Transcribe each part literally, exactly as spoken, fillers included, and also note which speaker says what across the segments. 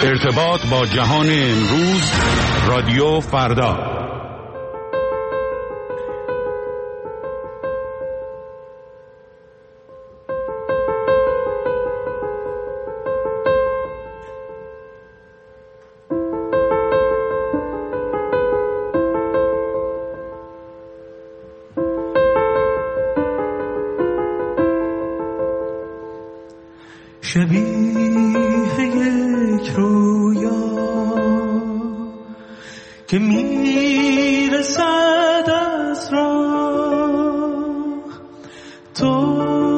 Speaker 1: ارتباط با جهان امروز، رادیو فردا.
Speaker 2: شبیه یک رویا که میرسد از راه، تو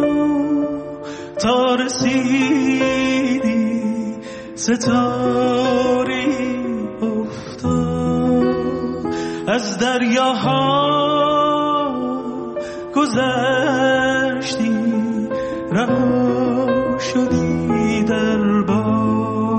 Speaker 2: تا رسیدی ستاری افتاد، از دریاها گذشتی رها شدی در باد.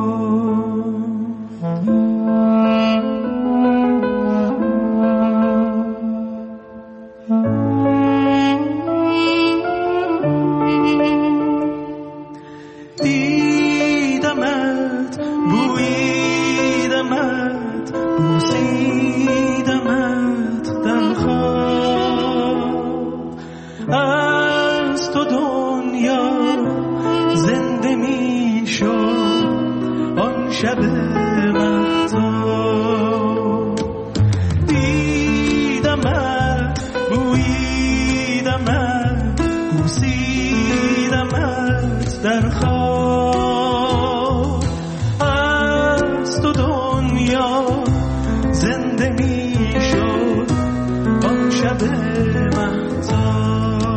Speaker 2: دیدمت، بویدمت، بوسیدمت در خواب، از تو دنیا زنده می شد آن شب مهتاب. دیدمت، بویدمت، بوسیدمت در خواب، از تو دنیا زنده می شد آن شب مهتاب.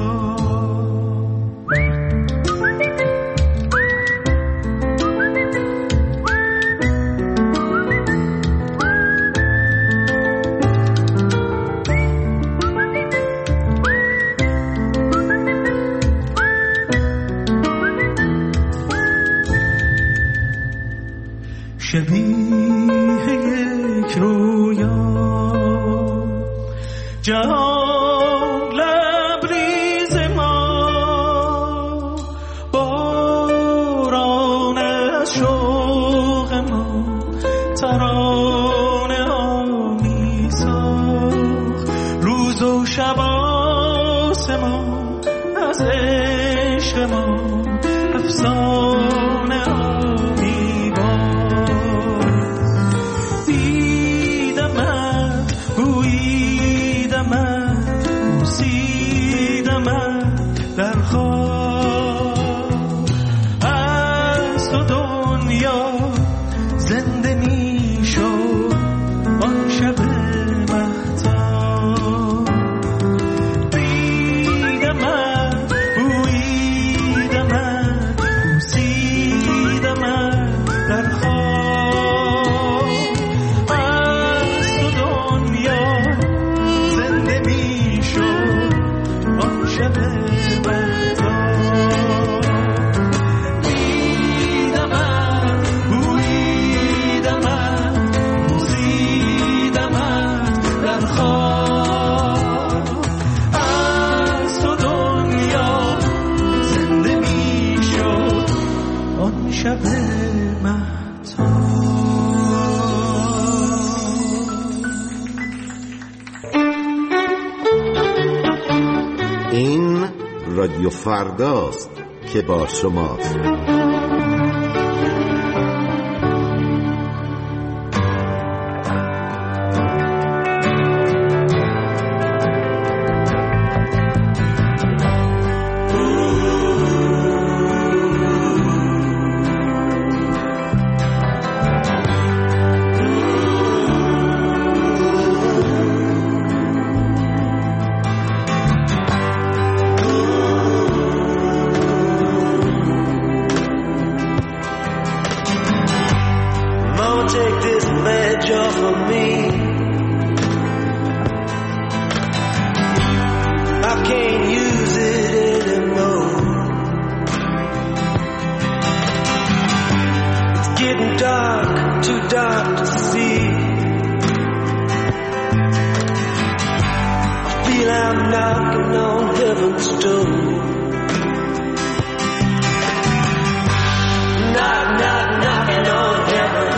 Speaker 2: شبیه یک رویا جهان لبریز ما، باران از شوق ما ترانه آمی ساخت، روز و شب آسمان از عشق ما افسانه آمی باخت. دیدمت، بویدمت، بوسیدمت در خواب، از تو دنیا زنده می شد آن شب مهتاب. دیدمت، بویدمت، بوسیدمت در خواب، از تو دنیا زنده می شد آن شب مهتاب. دیدمت، بویدمت، بوسیدمت در خواب، از تو دنیا زنده می شد آن شب مهتاب.
Speaker 3: این رادیو فرداست که با شماست.
Speaker 4: Knock, knock, knocking on heaven.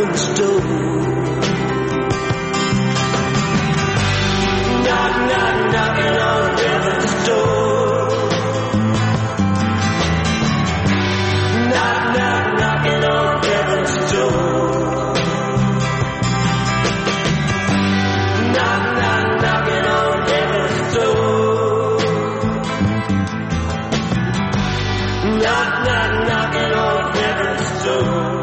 Speaker 2: heaven's door. Knock, knock, knocking on heaven's door. Knock, knock, knocking on heaven's door. Knock, knock, knocking on heaven's door. Knock, knock, knocking on heaven's door.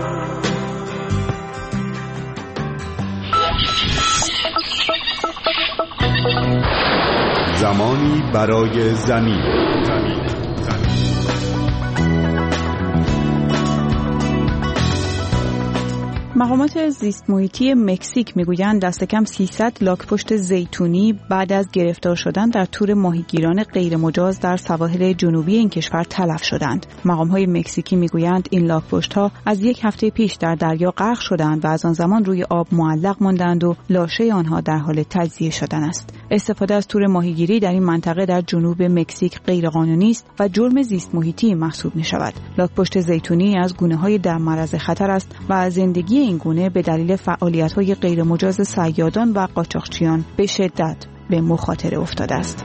Speaker 1: زمانی برای زمین.
Speaker 4: مقامات زیست محیطی مکزیک میگویند دست کم سیصد لاک‌پشت زیتونی بعد از گرفتار شدن در تور ماهیگیران غیرمجاز در سواحل جنوبی این کشور تلف شدند. مقام‌های مکزیکی میگویند این لاک‌پشت‌ها از یک هفته پیش در دریا غرق شدند و از آن زمان روی آب معلق ماندند و لاشه آنها در حال تجزیه شدن است. استفاده از تور ماهیگیری در این منطقه در جنوب مکزیک غیرقانونی است و جرم زیست محیطی محسوب می‌شود. لاک‌پشت زیتونی از گونه‌های در معرض خطر است و زندگی این گونه به دلیل فعالیت‌های غیرمجاز صیادان و قاچاقچیان به شدت به مخاطره افتاده است.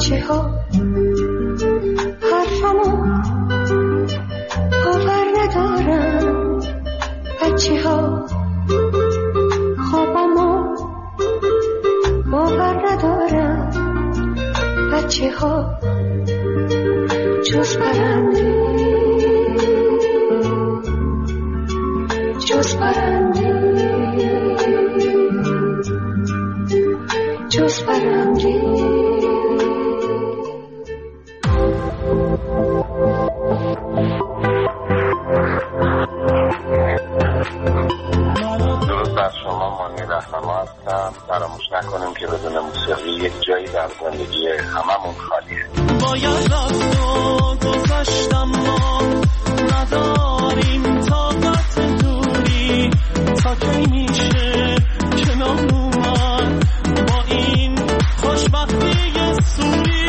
Speaker 5: بچه ها حرفمو باور ندارم، بچه ها خوابمو باور ندارم، بچه ها جز پرنده جز پرنده جز پرنده.
Speaker 6: درود بر شما، مانی رهنما هستم. فراموش نکنیم که بدون موسیقی یک جایی در زندگی هممون خالیه.
Speaker 2: باید رفت و گذشتم، ما نداریم طاقت دوری، تا کی میشه کنار اومد با این خوشبختی سوری.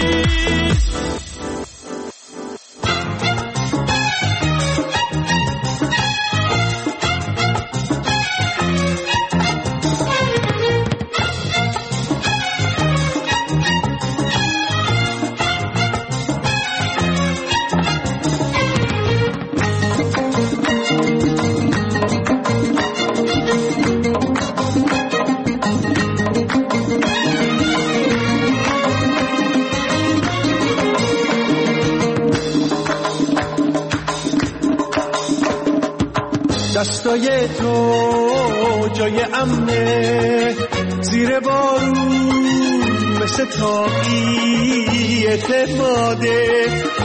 Speaker 2: دستای تو جای امنه، زیر بارون مثل تاقی اعتماده،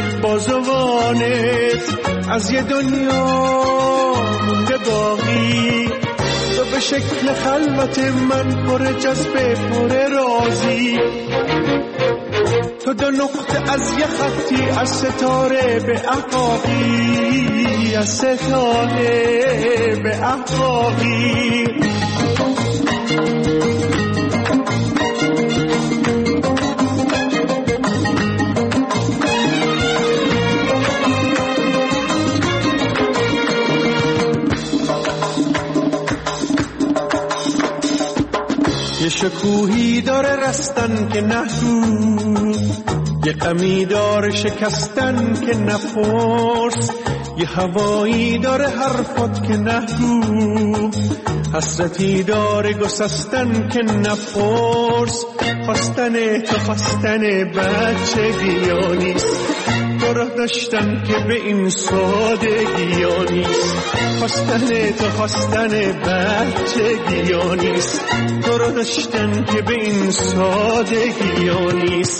Speaker 2: بازوانت از یه دنیا مونده باقی. تو به شکل خلوت من پر جذبه پر رازی، تو دو نقطه از یه خطی از ستاره به احقاقی، از ستاره به احقاقی. یه شکوهی داره رستن که نهگو، یه غمی داره شکستن که نفرس، یه هوایی داره حرفات که نهگو، حسرتی داره گسستن که نفرس. خواستن تو خواستن بچگی ها نیست، تو را داشتن که به این سادگی ها نیست. خواستن تو خواستن بچگی ها نیست، تو را داشتن که به این سادگی ها نیست.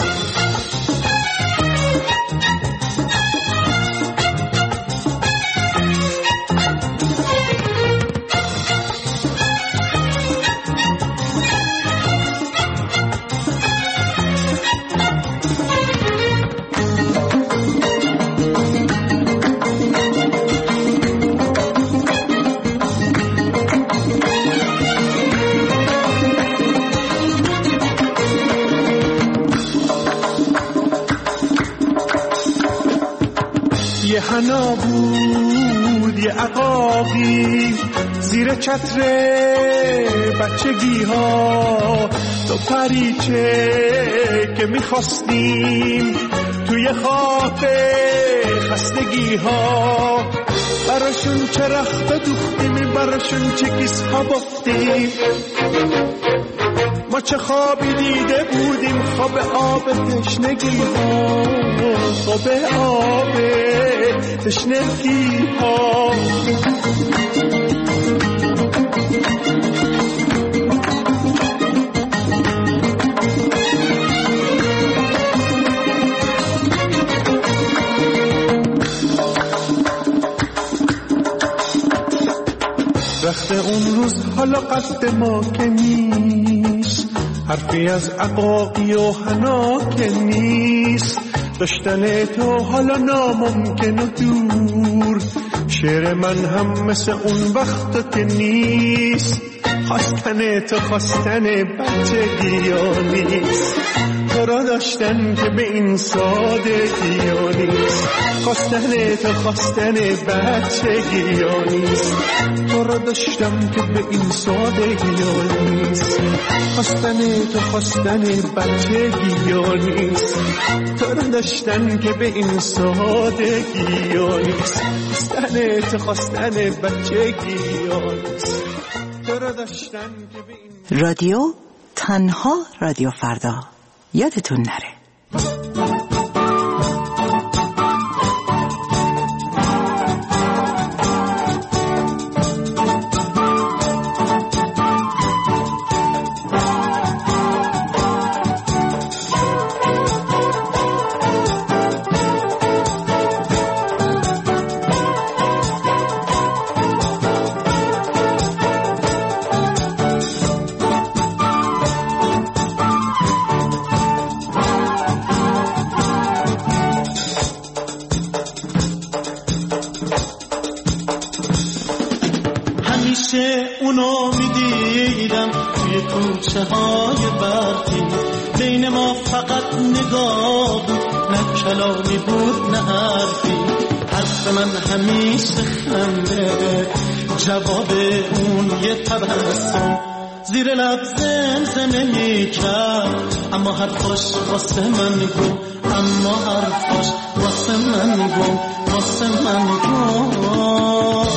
Speaker 2: یه حنا بود یه عقاقی زیر چتر بچگی ها، تو پریچه که میخواستیم توی خواب خستگی ها. براشون چه رخت دوختیم، براشون چه کیس ها بافتیم، ما چه خوابی دیده بودیم، خواب آب تشنگی ها، خواب آب تشنگی ها. رخت اون روز حالا قصد ما که نیست، حرفی از عقاقی و حنا که نیست. داشتن تو حالا ناممکن و دور، شعر من هم مثل اون وقت که نیست. خواستن تو خواستن بچگی ها نیست، تو را داشتن که به این سادگی ها نیست. خواستن تو خواستن بچگی ها نیست، تو رو داشتم که به این سادگی ها نیست. خواستن تو خواستن بچگی ها نیست، تو رو داشتن که به این سادگی ها نیست. خواستن تو خواستن بچگی ها نیست، تو رو داشتن که به این.
Speaker 7: رادیو تنها رادیو فردا، یادتون نره.
Speaker 8: اونو میدیدم توی کوچه های برقی، بین ما فقط نگاه بود، نه کلامی بود نه حرفی. حرف من همیشه خنده، جواب اون یه تبسم، زیر لب زمزمه میکرد، اما حرفاش واسه من گم، اما حرفاش واسه من گم، واسه من گم.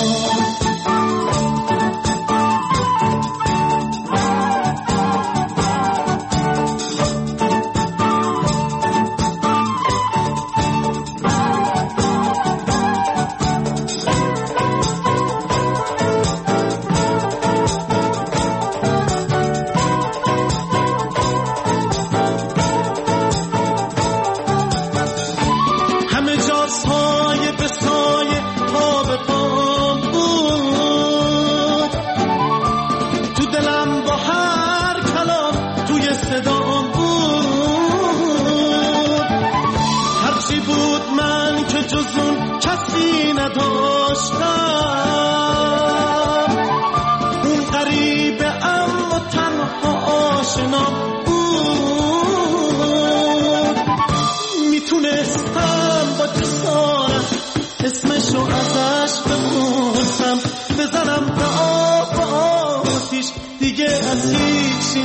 Speaker 8: اسمشو ازش بپرسم، بزنم به آب آتیش، دیگه از هیچی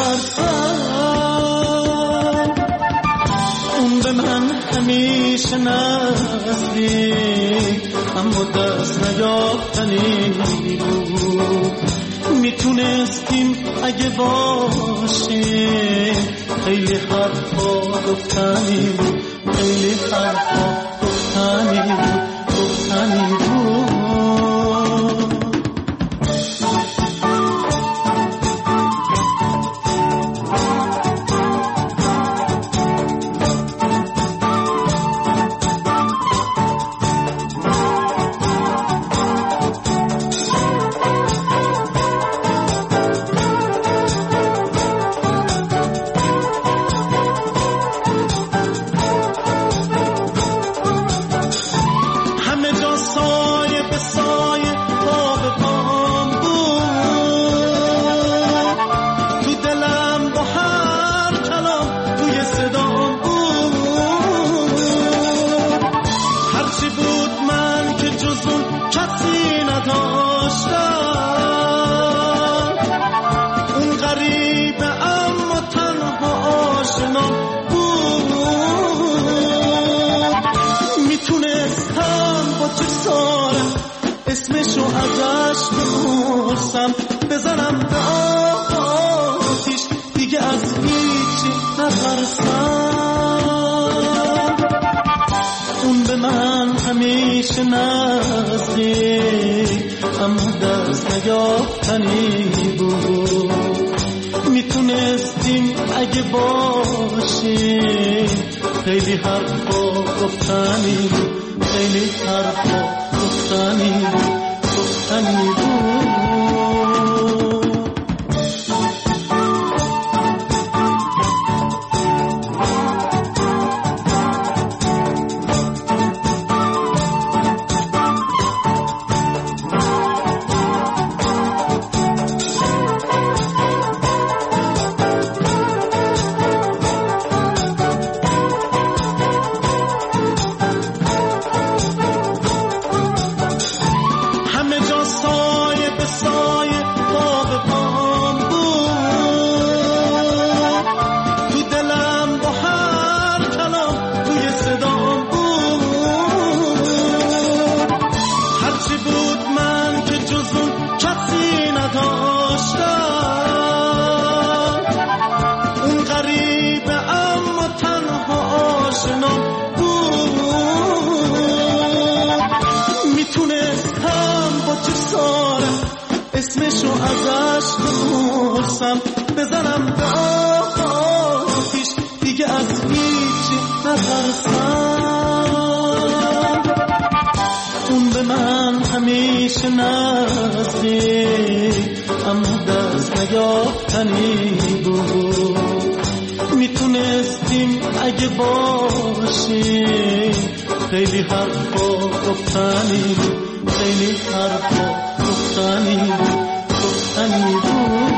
Speaker 8: نترسم. اون به من همیشه نزدیک، اما دست نیافتنی بود. میتونستیم اگه باشیم، خیلی حرفا گفتنی بود، خیلی حرفا گفتنی بود، گفتنی بود. اسمشو ازش بپرسم، بزنم به آتیش، دیگه از هیچی نترسم. اون به من همیشه نزدیک، اما دست نیافتنی بود. میتونستیم اگه باشیم، خیلی حرفا گفتنی بود، خیلی حرفا گفتنی بود، گفتنی بود. باشم بزنم به آتیش، دیگه از هیچی نترسم. اون به من همیشه نزدیک اما دست نیافتنی بود. میتونستیم اگه باشیم خیلی حرفا گفتنی بود، خیلی حرفا گفتنی بود، گفتنی بود.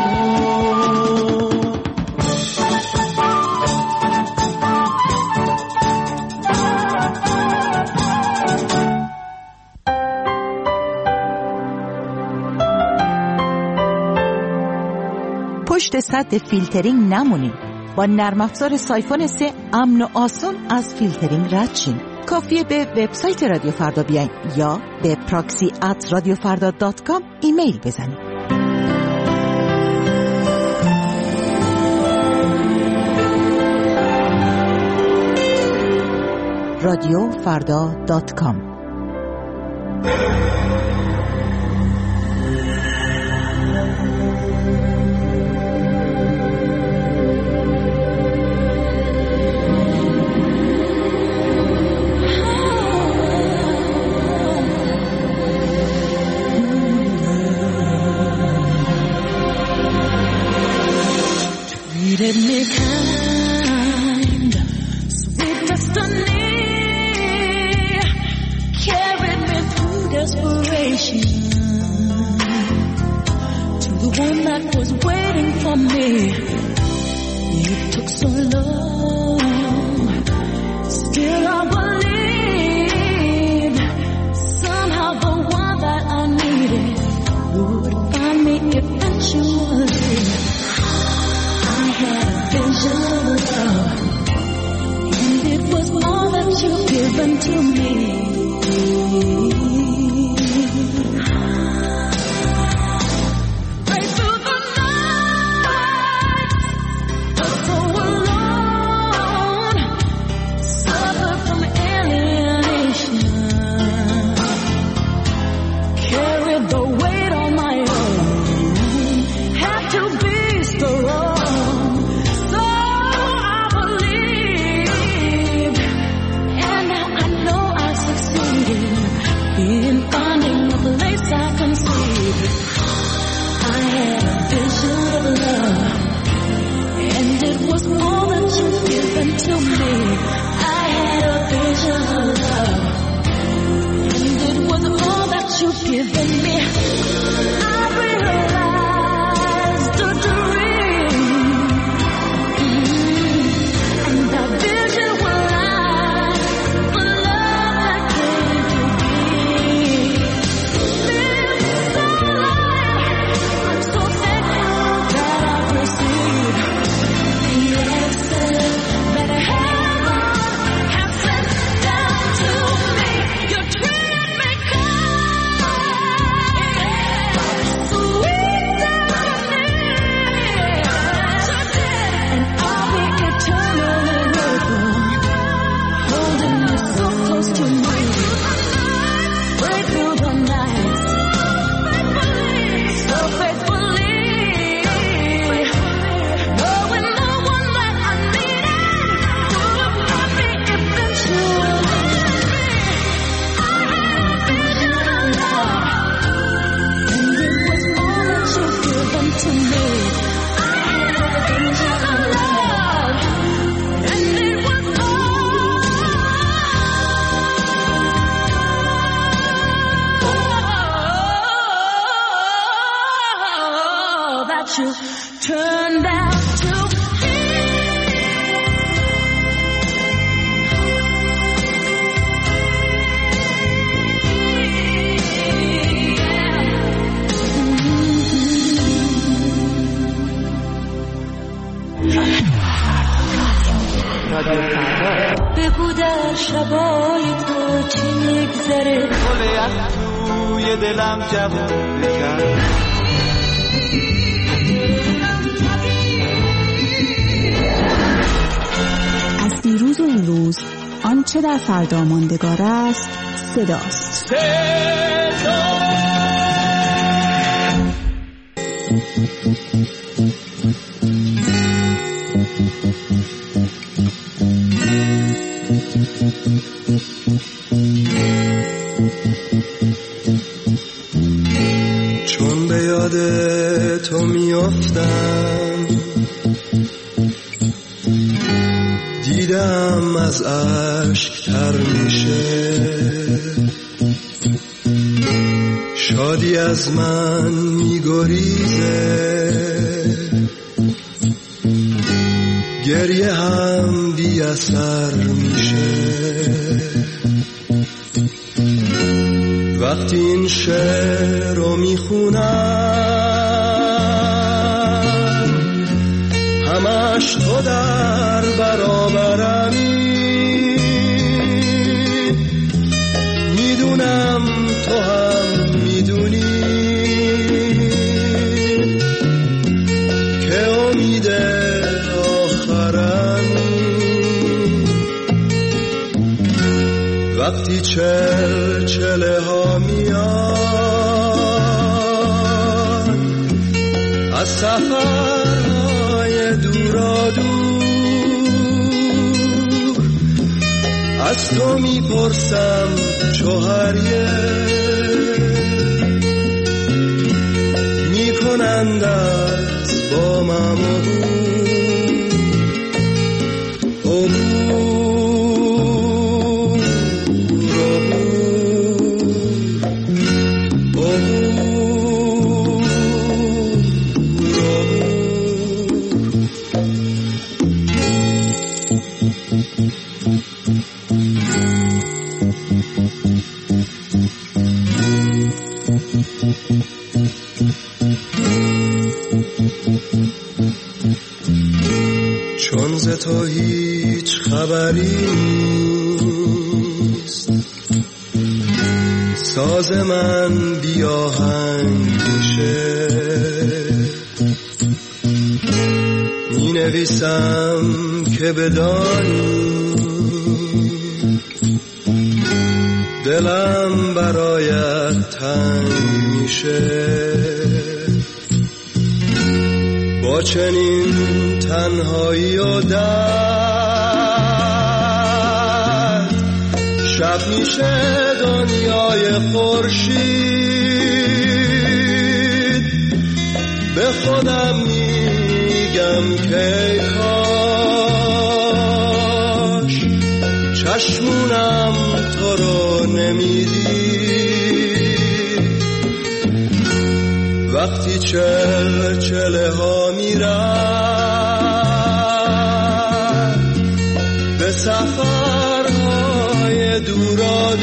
Speaker 7: پشت سد فیلترینگ نمونیم. با نرم افزار سایفون سه امن و آسون از فیلترینگ رد شیم. کافیه به وبسایت رادیو فردا بیاین یا به پراکسی ات رادیو فردا دات کام ایمیل بزنید. رادیو فردا دات کام.
Speaker 9: Treated me kind, sweet destiny, carried me through desperation to the one that was waiting for me. It took so long, still I believed somehow the one that I needed would find me eventually. I had a vision of love, and it was all that you've given to me. Right through the night, but so alone, suffered from alienation, carried the weight on my own, had to be strong. In finding a place I can see, I had a vision of love, and it was all that you've given to me. I had a vision of love, and it was all that you've given me. I realized the dream, mm-hmm. and that vision was life, the love that came to turned out to be. بگو در شبای تو چی میگذره،
Speaker 8: گل از توی دلم جواب بکن.
Speaker 4: از دیروز و امروز آنچه در فردا ماندگار است صداست. صدا
Speaker 10: چون به یاد تو میافتم دیدم از اشک تر میشه، شادی از من میگریزه، گریه هم بی اثر میشه. وقتی این شعر رو میخونم همش تو در برابرمی، میدونم تو هم میدونی که امید آخرمی. وقتی چلچله ها میان از سفرهای دورا دور، از تو میپرسم چوهریه میکنند از با ممو چون ز تو هیچ خبری نیست، ساز من بی آهنگ میشه، می نویسم که بدانی دلم برایت تنگ میشه. با چنین تنهایی و درد شب میشه دنیای خورشید، به خودم میگم که کاش چشمونم تو رو نمیدید. وقتی چل چله ها میرن به سفرهای دورا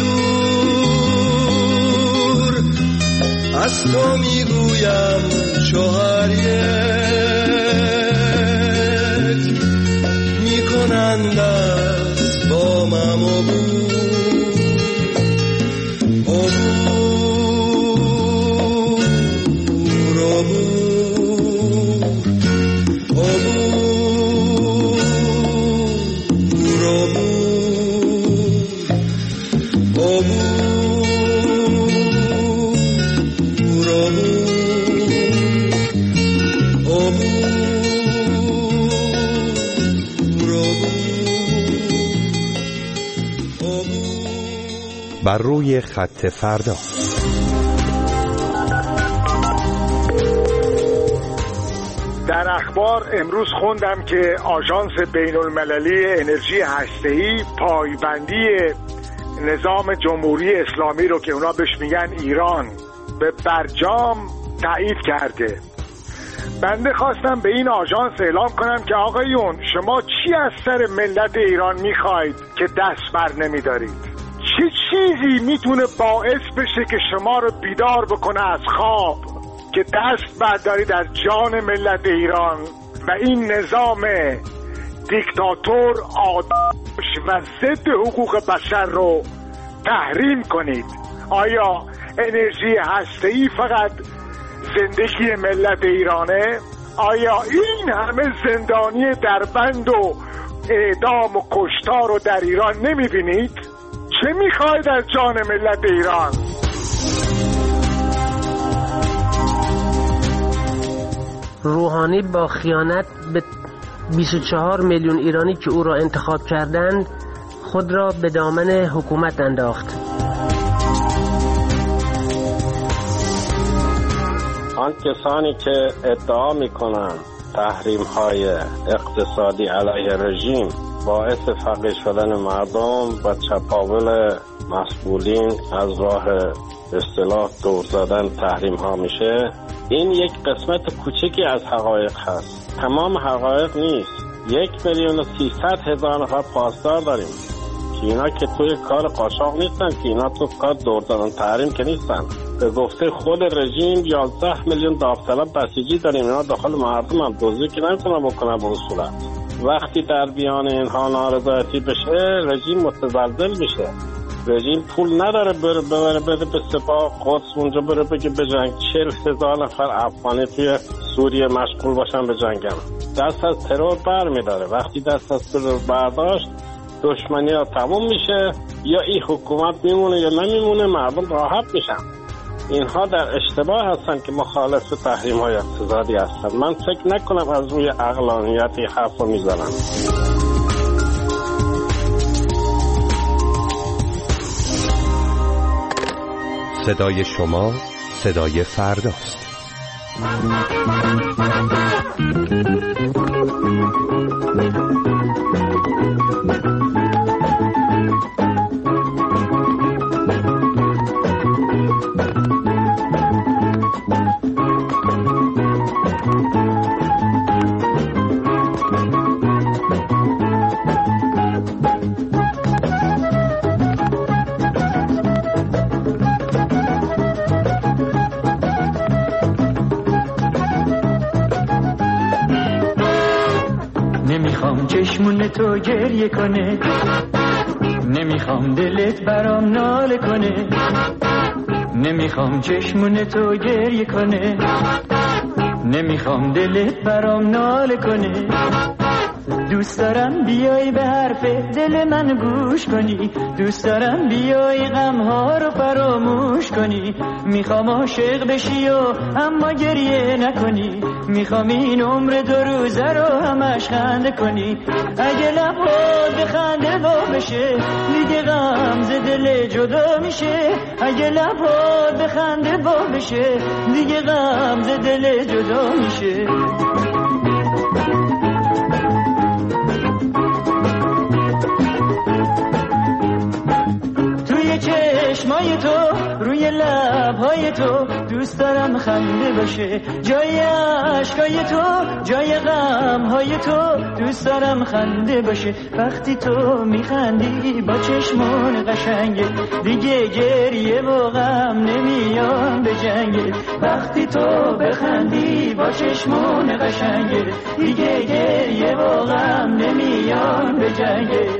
Speaker 10: دور، از تو میگویم چوهر یک میکنند از با مم و
Speaker 1: بر روی خط فردا.
Speaker 11: در اخبار امروز خوندم که آژانس بین المللی انرژی هسته‌ای پایبندی نظام جمهوری اسلامی رو که اونا بهش میگن ایران به برجام تایید کرده. بنده خواستم به این آژانس اعلام کنم که آقایون شما چی از سر ملت ایران میخواید که دست بر نمیدارید؟ چه چیزی میتونه باعث بشه که شما رو بیدار بکنه از خواب که دست بردارید از جان ملت ایران و این نظام دیکتاتور آدمش و ضد حقوق بشر رو تحریم کنید؟ آیا انرژی هسته‌ای فقط زندگی ملت ایرانه؟ آیا این همه زندانی دربند و اعدام و کشتار رو در ایران نمیبینید؟ چه میخواید از جان ملت ایران؟
Speaker 12: روحانی با خیانت به بیست و چهار میلیون ایرانی که او را انتخاب کردند خود را به دامن حکومت انداخت.
Speaker 6: آن کسانی که ادعا میکنند تحریم های اقتصادی علیه رژیم باعث فقیر شدن مردم و چپاول مسئولین از راه اصطلاح دور زدن تحریم ها میشه، این یک قسمت کوچکی از حقایق هست، تمام حقایق نیست. یک میلیون و سیصد هزار نفر پاسدار داریم که اینا که توی کار قاچاق نیستن، که اینا تو کار دور زدن تحریم که نیستن. به گفته خود رژیم یازده میلیون داوطلب بسیجی داریم، اینا داخل مردم هم دزدی که نمیتونن بکنن به صورت. وقتی در بیان اینها نارضایتی بشه رژیم متزلزل میشه. رژیم پول نداره بره ببره بده به سپاه قدس اونجا بره بگه بجنگ. چهل هزار نفر افغانی توی سوریه مشغول باشن به جنگم. دست از ترور بر میداره. وقتی دست از ترور برداشت دشمنی ها تموم میشه، یا این حکومت میمونه یا نمیمونه، مردم راحت میشن. اینها در اشتباه هستن که مخالف تحریم های اقتصادی هستن. من فکر نکنم از روی عقلانیت حرف رو میزنم.
Speaker 13: صدای شما صدای فرداست.
Speaker 14: نمیخوام چشمون تو گریه کنه، نمیخوام دلت برام ناله کنه، نمیخوام چشمون تو گریه کنه، نمیخوام دلت برام ناله کنه. دوست دارم بیای به حرف دل من گوش کنی، دوست دارم بیای غمها رو فراموش کنی. میخوام عاشق بشی و اما گریه نکنی، میخوام این عمر دو روزه رو همش خنده کنی. اگه لبات به خنده وا بشه دیگه غم ز دل جدا میشه، اگه لبات به خنده وا بشه دیگه غم ز دل جدا میشه. چشمای تو روی لبهای تو دوست دارم خنده باشه، جای عشقای تو جای غمهای تو دوست دارم خنده باشه. وقتی تو میخندی با چشمون قشنگه دیگه گریه و غم نمیان به جنگه. وقتی تو بخندی با چشمون قشنگه دیگه گریه و غم نمیان به جنگه.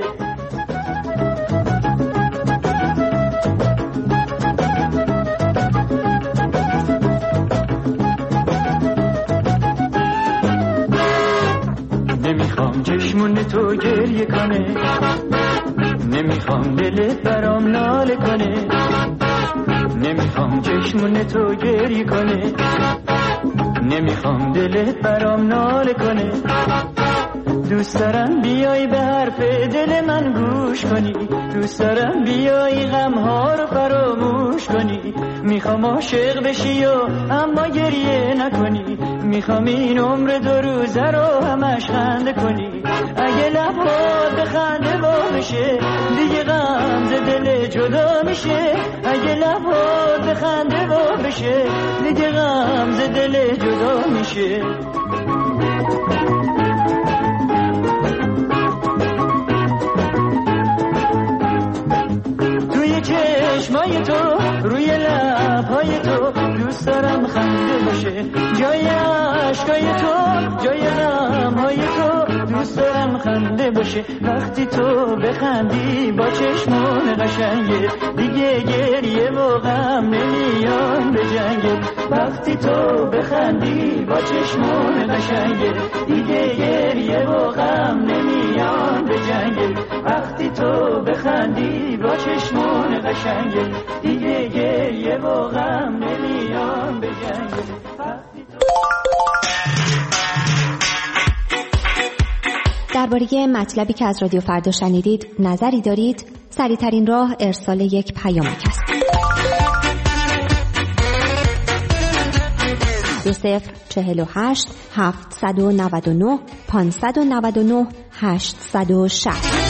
Speaker 14: نمیخوام چشمون تو گریه کنه، نمیخوام دلت برام ناله کنه، نمیخوام چشمون تو گریه کنه، نمیخوام دلت برام ناله کنه. دوست دارم بیای به حرف دل من گوش کنی، دوست دارم بیای غمها رو فراموش کنی. میخوام عاشق بشی و اما گریه نکنی، میخوام این عمر دو روزه رو همش خنده کنی. اگه لبات به خنده وا بشه دیگه غم ز دل جدا میشه، اگه لبات به خنده وا بشه دیگه غم ز دل جدا میشه. چشمای تو روی لبهای تو دوست دارم خنده باشه، جای عشقای تو جای غمهای تو دوست دارم خنده باشه. وقتی تو بخندی با چشمون قشنگه دیگه گریه و غم نمیان به جنگه. وقتی تو بخندی با چشمون قشنگه دیگه گریه و غم نمیان به جنگه. وقتی تو بخندی با چشمون قشنگه دیگه گریه و غم نمیان به جنگه. وقتی تو
Speaker 15: درباره مطلبی که از رادیو فردا شنیدید نظری دارید؟ سریع‌ترین راه ارسال یک پیامک است. دو صفر چهل و هشت هفتصد و نود و نه پانصد و نود و نه هشتصد و شصت.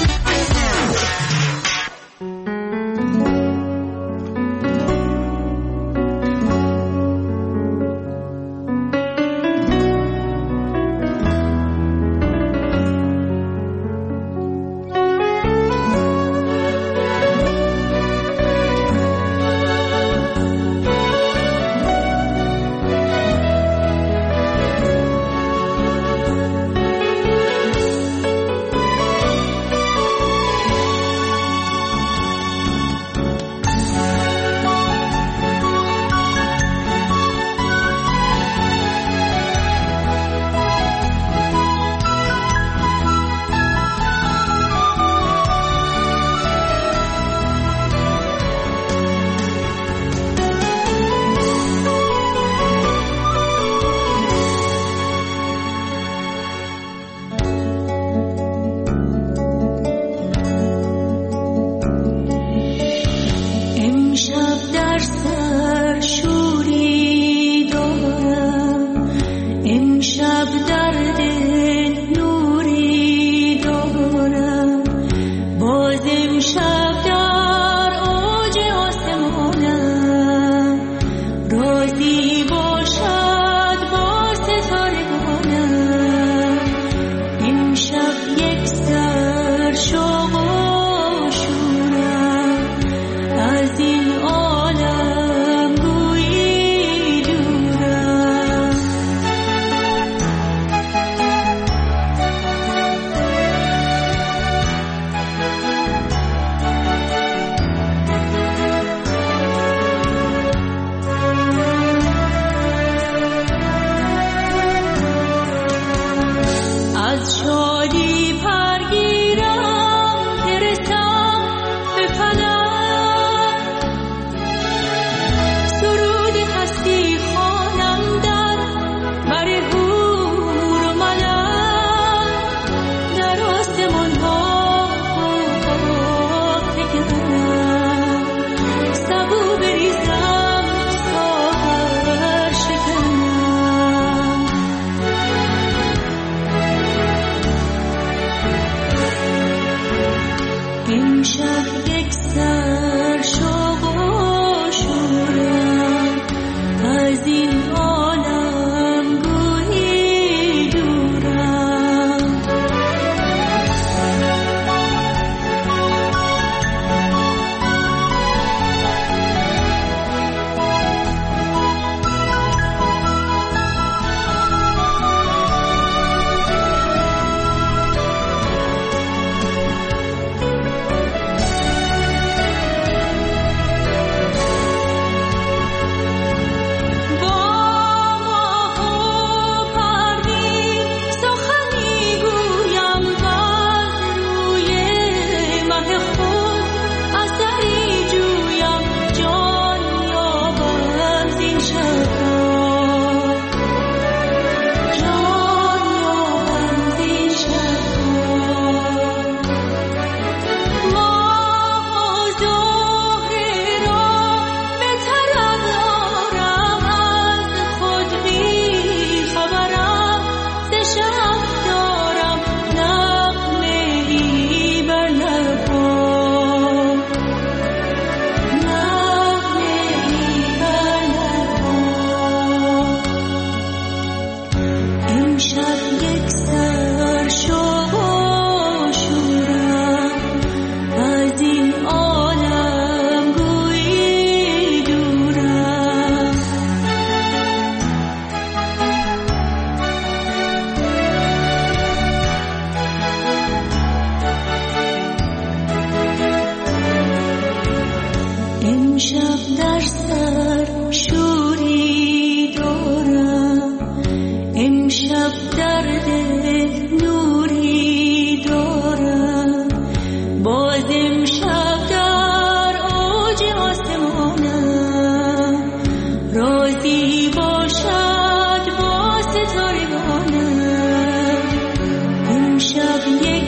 Speaker 9: شب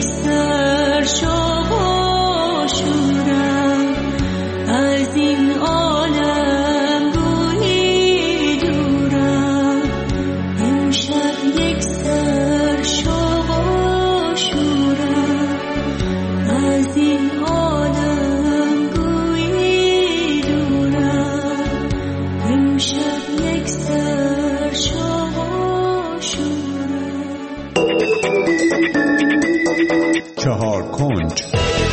Speaker 1: چهار کنج.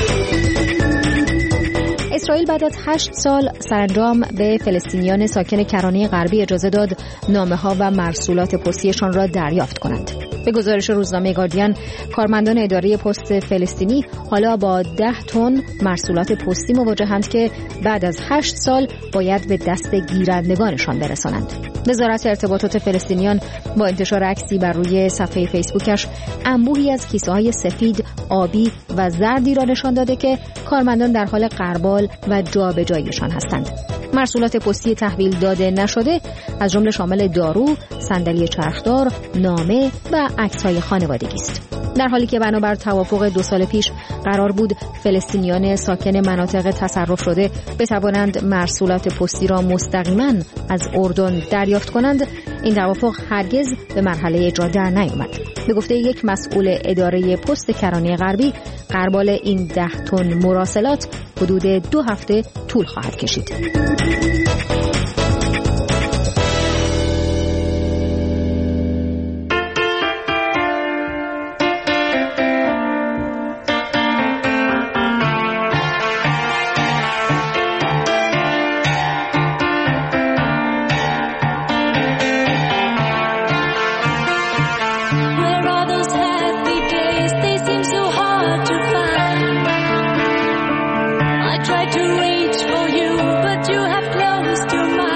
Speaker 16: اسرائیل بعد از هشت سال سرانجام به فلسطینیان ساکن کرانه غربی اجازه داد نامه‌ها و مرسولات پستیشان را دریافت کنند. به گزارش روزنامه گاردین، کارمندان اداره پست فلسطینی حالا با ده تن مرسولات پستی مواجهند که بعد از هشت سال باید به دست گیرندگانشان برسانند. وزارت ارتباطات فلسطینیان با انتشار عکسی بر روی صفحه فیسبوکش انبوهی از کیسه‌های سفید، آبی و زردی را نشان داده که کارمندان در حال غربال و جابجاییشان هستند. مرسولات پستی تحویل داده نشده از جمله شامل دارو، صندلی چرخدار، نامه و عکس‌های خانوادگی است. در حالی که بنابر توافق دو سال پیش قرار بود فلسطینیان ساکن مناطق تصرف شده بتوانند مرسولات پستی را مستقیما از اردن دریافت کنند، این توافق هرگز به مرحله اجرا در نیامد. به گفته یک مسئول اداره پست کرانه غربی، غربال این ده تن مراسلات حدود دو هفته طول خواهد کشید.
Speaker 9: Tried to reach for you, but you have closed your mind.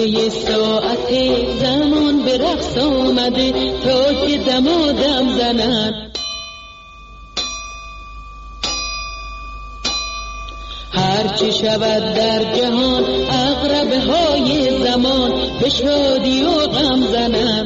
Speaker 9: عقربه ساعت زمان به رقص آمده تا که دمادم زند. هرچی شود در جهان عقربه های زمان به شادی و غم زند.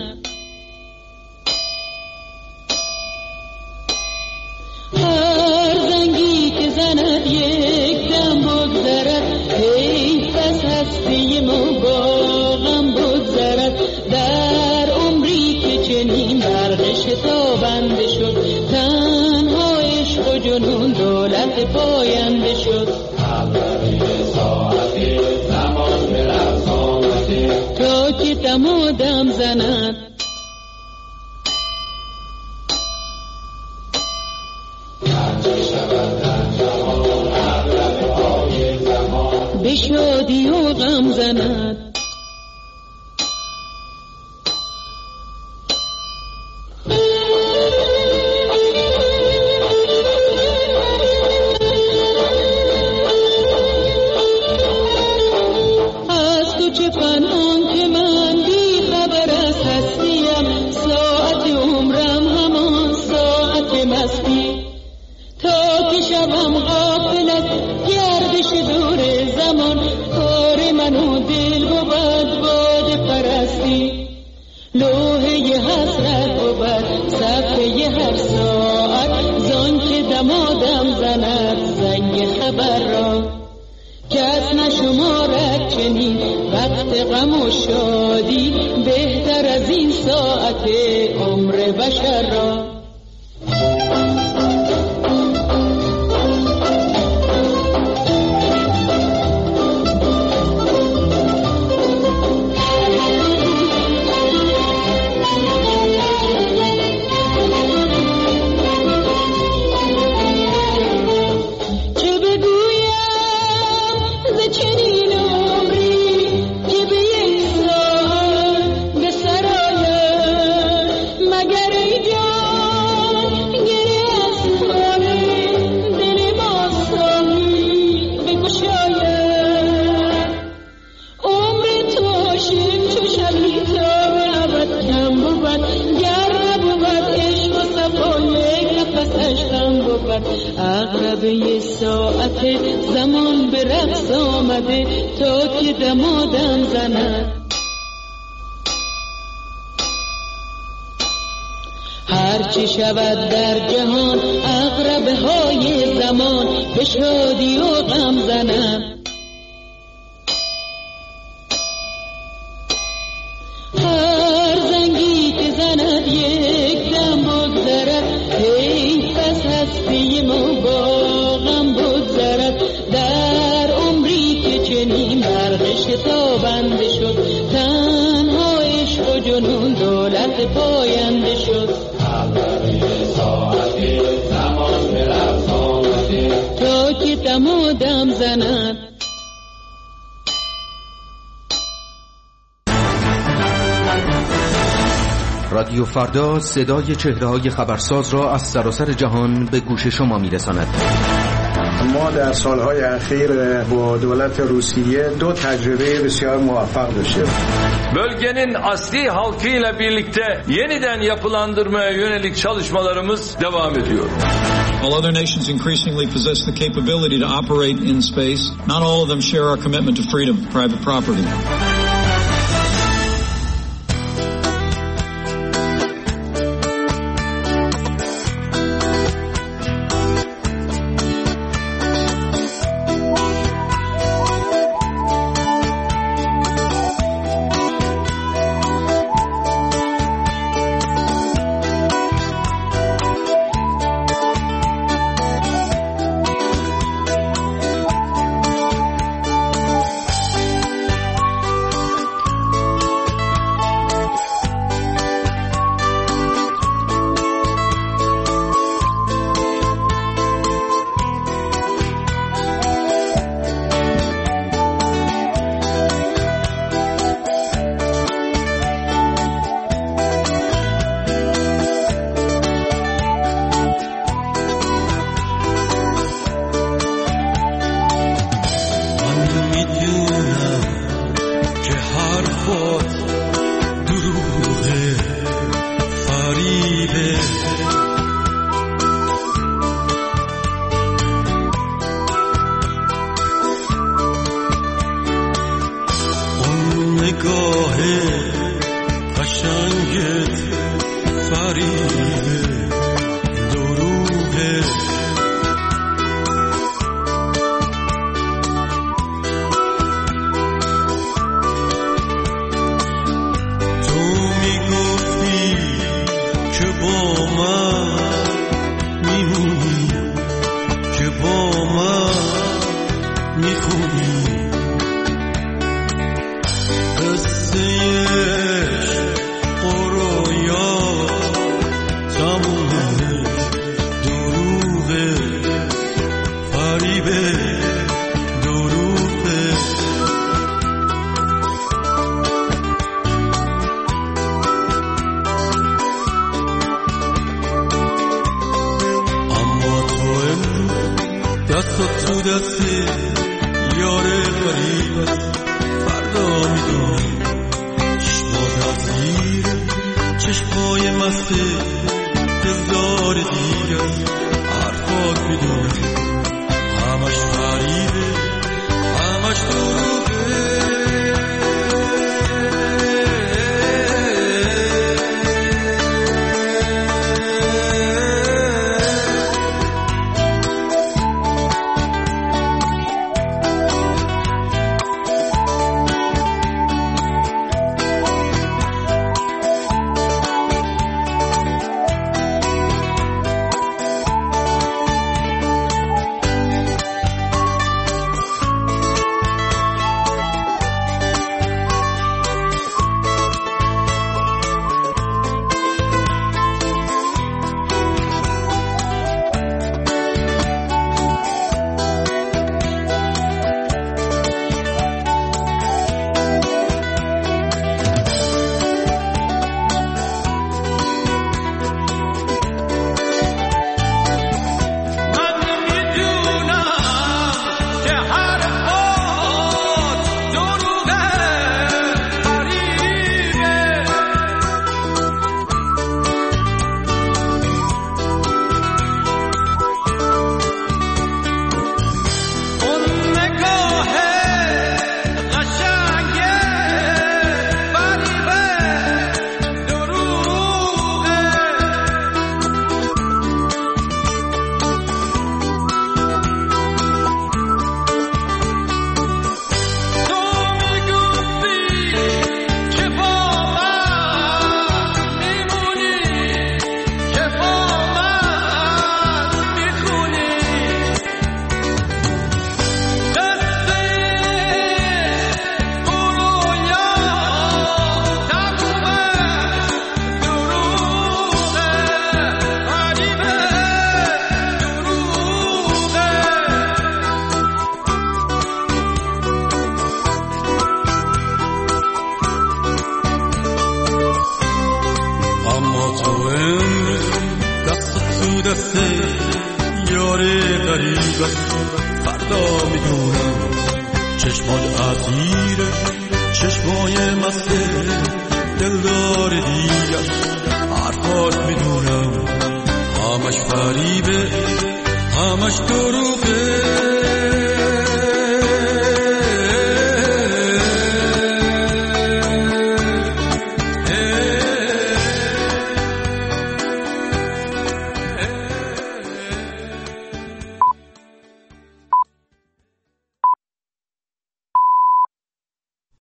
Speaker 9: هر زنگی که زند یک دم بگذرد، حیف از هستی ما با غم بگذرد. در عمری که چنین برق شتابنده شد، تنها عشق و جنون دولت پاینده شد. تا که دمادم زند، به شادی و غم زند. عقربه ساعت زمان به رقص آمده تا که دمادم زند. هرچی شود در جهان عقربه های زمان به شادی و غم زند. هر زنگی که زند یک دم بگذرد، حیف از هستی ما با غم بگذرد. در عمری که چنین برق شتابنده شد، تنها عشق و جنون دولت پاینده شد. تا که دمادم زند.
Speaker 17: رادیو فردا صدای چهره‌های خبرساز را از سراسر جهان به گوش شما می‌رساند.
Speaker 11: ما در سالهای اخیر با دولت روسیه دو تجربه بسیار موفق داشتیم.
Speaker 18: Bölgenin asli halkıyla birlikte yeniden yapılandırmaya yönelik çalışmalarımız devam ediyor.
Speaker 19: While other nations increasingly possess the capability to operate in space, not all of them share our commitment to freedom of private property.
Speaker 10: نگاه قشنگت فریب دروغه تو میگفتی که با من میمونی که با من میخونی قصهش قرویا تمومه دروغه فریبه دروغه اما تو امروز دست تو دست یار غریبت فردا میدونی چشمات از زیر چشمای مست دلدار دیگه حرفات میدونی همش فریبه همش دروغه فردا میدونم چشمات عطیره چشمای مست دلدار دیگر حرفات میدونم همش فریبه همش دروغه